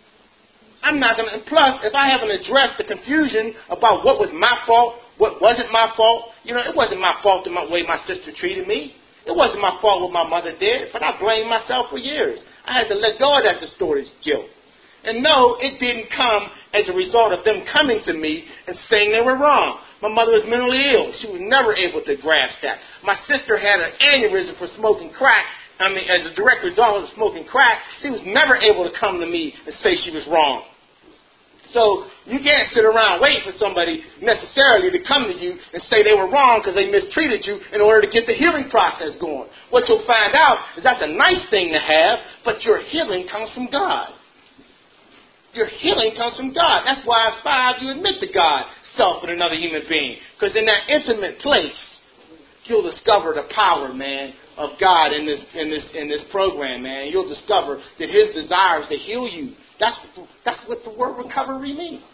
Speaker 4: I'm not going to, and plus, if I haven't addressed the confusion about what was my fault, what wasn't my fault, you know, it wasn't my fault the way my sister treated me. It wasn't my fault what my mother did, but I blamed myself for years. I had to let go of that distorted guilt. And no, it didn't come as a result of them coming to me and saying they were wrong. My mother was mentally ill. She was never able to grasp that. My sister had an aneurysm for smoking crack. I mean, as a direct result of smoking crack, she was never able to come to me and say she was wrong. So you can't sit around waiting for somebody necessarily to come to you and say they were wrong because they mistreated you in order to get the healing process going. What you'll find out is that's a nice thing to have, but your healing comes from God. Your healing comes from God. That's why at five you admit to God, self, and another human being. Because in that intimate place, you'll discover the power, man, of God in this in this in this program, man. You'll discover that His desire is to heal you. That's that's what the word recovery means.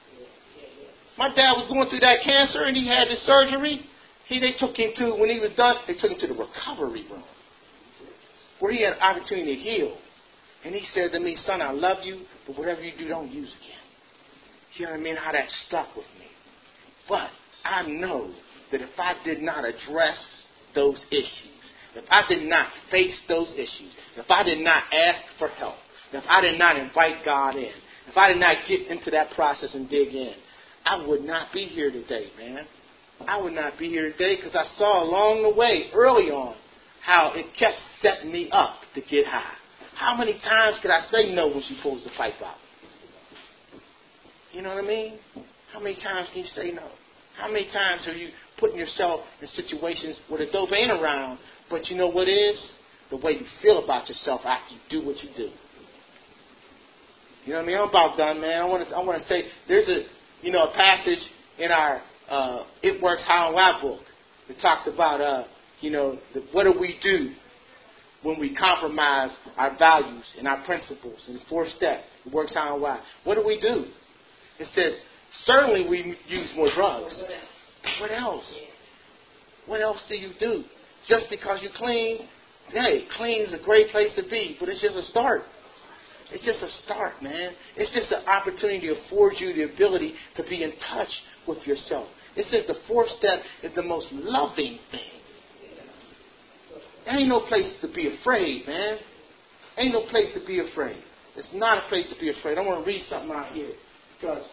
Speaker 4: My dad was going through that cancer and he had his surgery. He they took him to when he was done. They took him to the recovery room where he had an opportunity to heal. And he said to me, "Son, I love you, but whatever you do, don't use again." You know what I mean? How that stuck with me. But I know that if I did not address those issues, if I did not face those issues, if I did not ask for help, if I did not invite God in, if I did not get into that process and dig in, I would not be here today, man. I would not be here today because I saw along the way, early on, how it kept setting me up to get high. How many times could I say no when she pulls the pipe out? You know what I mean? How many times can you say no? How many times are you putting yourself in situations where the dope ain't around, but you know what is? The way you feel about yourself after you do what you do. You know what I mean? I'm about done, man. I want to. I want to say there's a, you know, a passage in our uh, It Works How and Why book that talks about, uh, you know, the, what do we do when we compromise our values and our principles? And the fourth step, It Works How and Why. What do we do? It says certainly we use more drugs. What else? What else do you do? Just because you clean, hey, clean is a great place to be, but it's just a start. It's just a start, man. It's just an opportunity to afford you the ability to be in touch with yourself. It says the fourth step is the most loving thing. There ain't no place to be afraid, man. Ain't no place to be afraid. It's not a place to be afraid. I want to read something out here because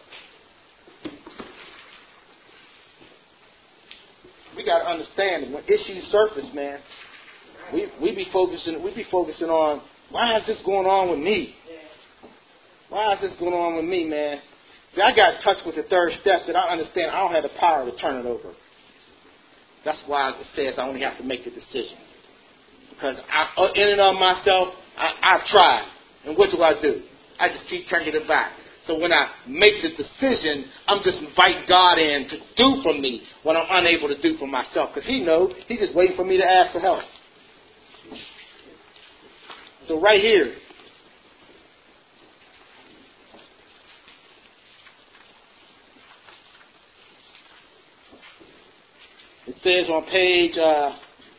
Speaker 4: we got to understand that when issues surface, man, we we be focusing we be focusing on why is this going on with me? Why is this going on with me, man? See, I got in touch with the third step that I understand I don't have the power to turn it over. That's why it says I only have to make the decision. Because I, in and of myself, I, I've tried. And what do I do? I just keep turning it back. So when I make the decision, I'm just inviting God in to do for me what I'm unable to do for myself. Because He knows. He's just waiting for me to ask for help. So right here, it says on page uh,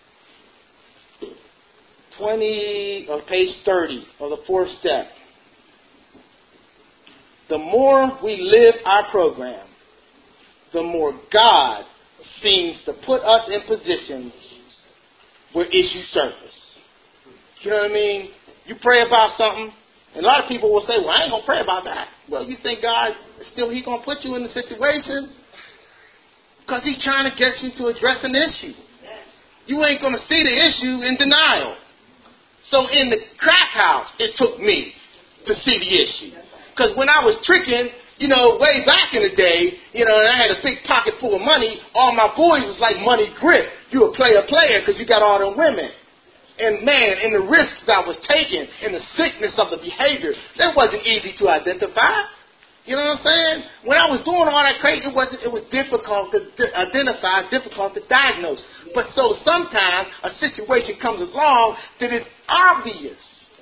Speaker 4: twenty, or page thirty of the fourth step, the more we live our program, the more God seems to put us in positions where issues surface. You know what I mean? You pray about something, and a lot of people will say, well, I ain't going to pray about that. Well, you think God, still He's going to put you in the situation? Because He's trying to get you to address an issue. You ain't going to see the issue in denial. So in the crack house, it took me to see the issue. Because when I was tricking, you know, way back in the day, you know, and I had a big pocket full of money, all my boys was like money grip. You a player player because you got all them women. And man, and the risks I was taking and the sickness of the behavior, that wasn't easy to identify. You know what I'm saying? When I was doing all that crazy, it wasn't. It was difficult to d- identify, difficult to diagnose. But so sometimes a situation comes along that is obvious.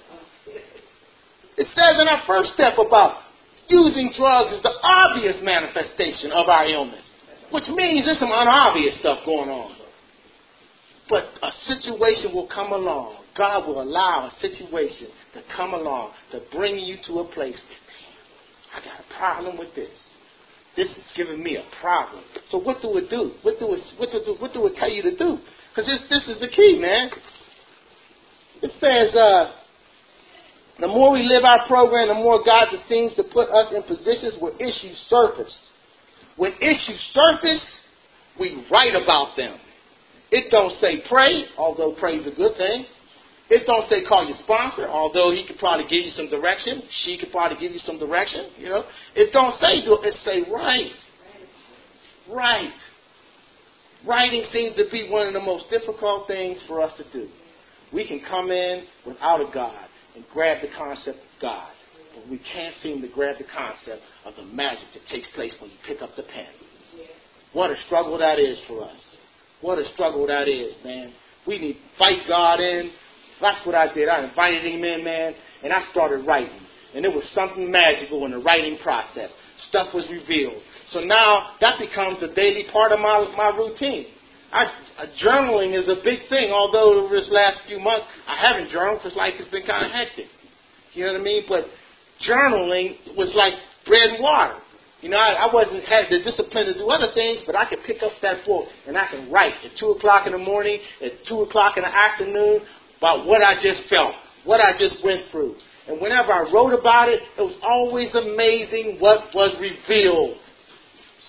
Speaker 4: It says in our first step about using drugs is the obvious manifestation of our illness, which means there's some unobvious stuff going on. But a situation will come along. God will allow a situation to come along to bring you to a place. I got a problem with this. This is giving me a problem. So what do it do? What do it, what do it, what do it tell you to do? Because this, this is the key, man. It says, uh, the more we live our program, the more God seems to put us in positions where issues surface. When issues surface, we write about them. It don't say pray, although pray is a good thing. It don't say call your sponsor, although he could probably give you some direction. She could probably give you some direction, you know. It don't say do it. It say write. Write. Writing seems to be one of the most difficult things for us to do. We can come in without a God and grab the concept of God. But we can't seem to grab the concept of the magic that takes place when you pick up the pen. What a struggle that is for us. What a struggle that is, man. We need to fight God in. That's what I did. I invited him in, man, and I started writing. And there was something magical in the writing process. Stuff was revealed. So now that becomes a daily part of my, my routine. I, uh, journaling is a big thing, although over this last few months I haven't journaled because life has been kind of hectic. You know what I mean? But journaling was like bread and water. You know, I, I wasn't had the discipline to do other things, but I could pick up that book and I can write at two o'clock in the morning, at two o'clock in the afternoon about what I just felt, what I just went through. And whenever I wrote about it, it was always amazing what was revealed.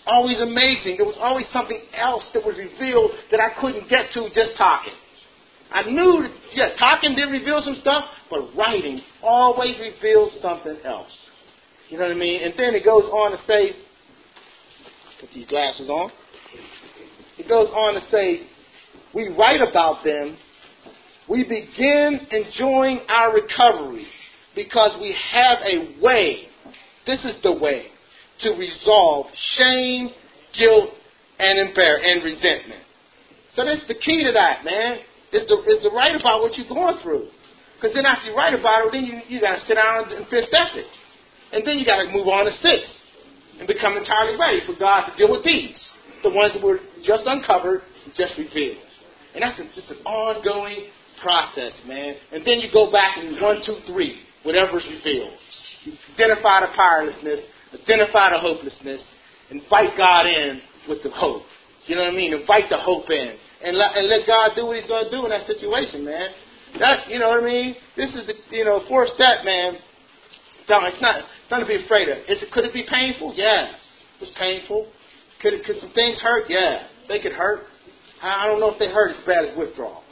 Speaker 4: always amazing. There was always something else that was revealed that I couldn't get to just talking. I knew that, yeah, talking did reveal some stuff, but writing always revealed something else. You know what I mean? And then it goes on to say, put these glasses on. It goes on to say, we write about them. We begin enjoying our recovery because we have a way. This is the way to resolve shame, guilt, and embar- and resentment. So that's the key to that, man. Is to, is to write about what you're going through. Because then after you write about it, then you, you got to sit down and fist step it. And then you got to move on to six and become entirely ready for God to deal with these. The ones that were just uncovered, just revealed. And that's a, just an ongoing process, man. And then you go back and you one, two, three, whatever's revealed. You identify the powerlessness, identify the hopelessness, invite God in with the hope. You know what I mean? Invite the hope in. And let, and let God do what He's going to do in that situation, man. That, you know what I mean? This is the, you know, fourth step, man. So it's not, it's not to be afraid of. Is it, could it be painful? Yeah. It's painful. Could it, could some things hurt? Yeah. They could hurt. I, I don't know if they hurt as bad as withdrawal.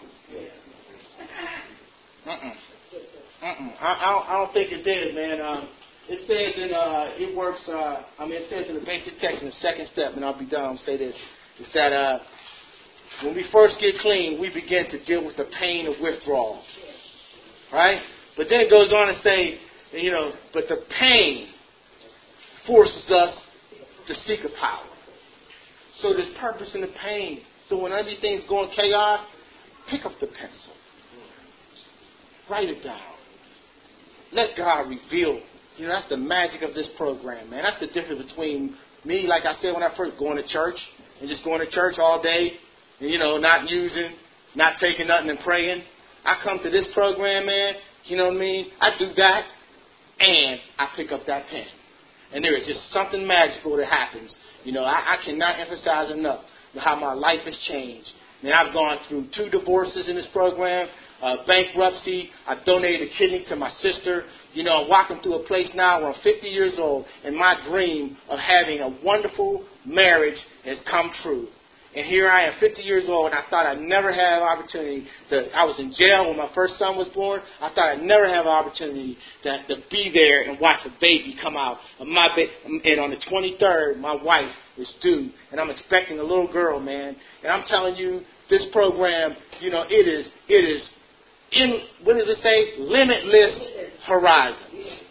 Speaker 4: Uh-uh. Uh-uh. I, I, don't, I don't think it did, man. Um, it says in, uh, it works, uh, I mean, it says in the basic text in the second step, and I'll be done, I'll say this, is that, uh, when we first get clean, we begin to deal with the pain of withdrawal. Right? But then it goes on to say, you know, but the pain forces us to seek a power. So there's purpose in the pain. So when everything's going chaos, pick up the pencil. Write it down. Let God reveal. You know, that's the magic of this program, man. That's the difference between me, like I said when I first, going to church and just going to church all day. And, you know, not using, not taking nothing and praying. I come to this program, man, you know what I mean? I do that, and I pick up that pen. And there is just something magical that happens. You know, I, I cannot emphasize enough how my life has changed. And I've gone through two divorces in this program, uh, bankruptcy. I donated a kidney to my sister. You know, I'm walking through a place now where I'm fifty years old, and my dream of having a wonderful marriage has come true. And here I am, fifty years old, and I thought I'd never have an opportunity to, I was in jail when my first son was born. I thought I'd never have an opportunity to, to be there and watch a baby come out of my ba- And on the twenty-third, my wife is due, and I'm expecting a little girl, man. And I'm telling you, this program, you know, it is, it is, in, what does it say? Limitless horizons.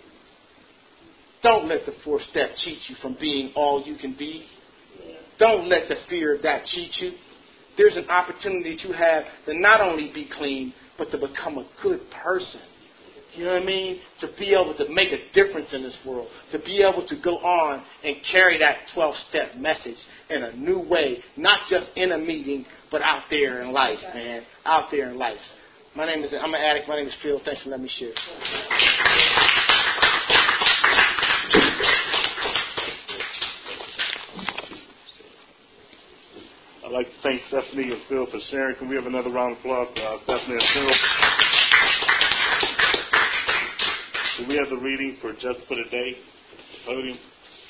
Speaker 4: Don't let the fourth step cheat you from being all you can be. Don't let the fear of that cheat you. There's an opportunity that you have to not only be clean, but to become a good person. You know what I mean? To be able to make a difference in this world. To be able to go on and carry that twelve-step message in a new way. Not just in a meeting, but out there in life, man. Out there in life. My name is, I'm an addict. My name is Phil. Thanks for letting me share.
Speaker 1: I'd like to thank Stephanie and Phil for sharing. Can we have another round of applause for uh, Stephanie and Phil? Can we have the reading for Just for Today? Podium.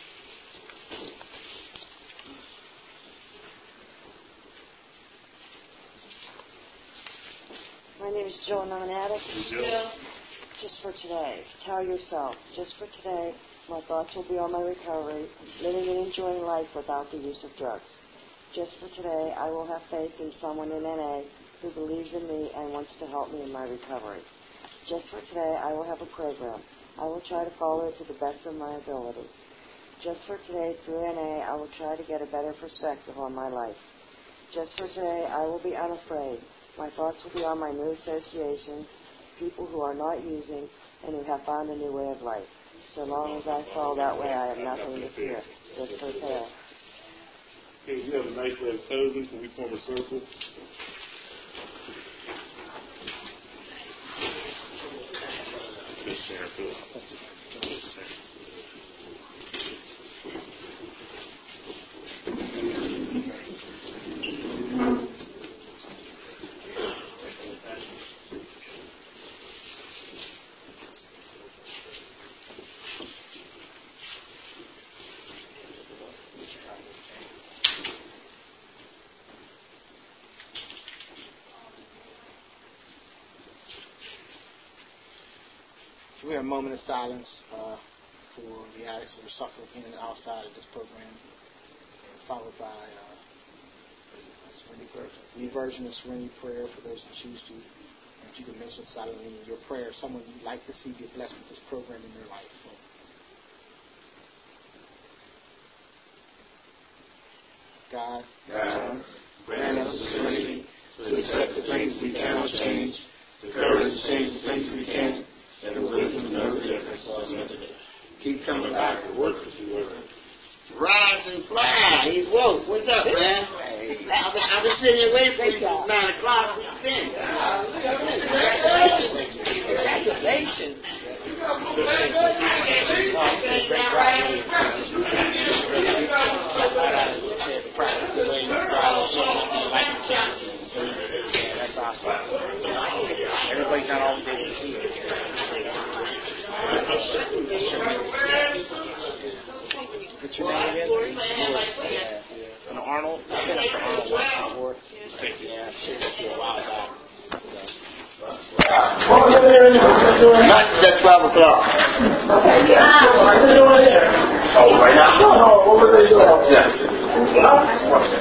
Speaker 5: My name is Jill, and I'm an addict.
Speaker 1: Jill.
Speaker 5: Just for today. Tell yourself, just for today, my thoughts will be on my recovery, living and enjoying life without the use of drugs. Just for today, I will have faith in someone in N A who believes in me and wants to help me in my recovery. Just for today, I will have a program. I will try to follow it to the best of my ability. Just for today, through N A, I will try to get a better perspective on my life. Just for today, I will be unafraid. My thoughts will be on my new associations, people who are not using and who have found a new way of life. So long as I follow that way, I have nothing to fear. Just for today.
Speaker 1: Okay, we have a nice way of closing. Can we form a circle? Good share, Phil.
Speaker 4: So we have a moment of silence uh, for the addicts that are suffering in and outside of this program, followed by uh, the version of serenity prayer for those who choose to. And if you can mention silently in your prayer someone you'd like to see get blessed with this program in their life. God,
Speaker 6: God, grant us the serenity to accept the things we cannot change, the courage to change the things we can, and the wisdom to know the difference. Keep coming back to work with you, Lord.
Speaker 7: Rise and fly. He's woke. What's up, man? Hey. I've, been, I've been sitting here waiting for you since nine o'clock. What you been? Congratulations. Congratulations.
Speaker 4: That's awesome. Everybody's not always able to see it. What's your name again? Yeah. And Arnold? I've been up to Arnold once before. Yeah, I've seen it for a while back.
Speaker 7: Not at twelve o'clock.
Speaker 6: Oh, right now? No, over there. Yeah.